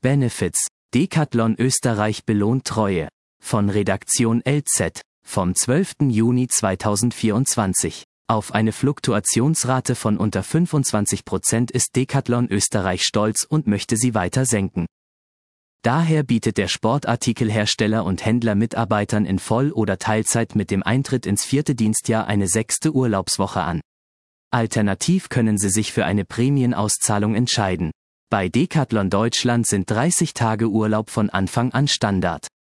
Benefits, Decathlon Österreich belohnt Treue. Von Redaktion LZ, vom 12. Juni 2024. Auf eine Fluktuationsrate von unter 25% ist Decathlon Österreich stolz und möchte sie weiter senken. Daher bietet der Sportartikelhersteller und Händler Mitarbeitern in Voll- oder Teilzeit mit dem Eintritt ins 4. Dienstjahr eine 6. Urlaubswoche an. Alternativ können sie sich für eine Prämienauszahlung entscheiden. Bei Decathlon Deutschland sind 30 Tage Urlaub von Anfang an Standard.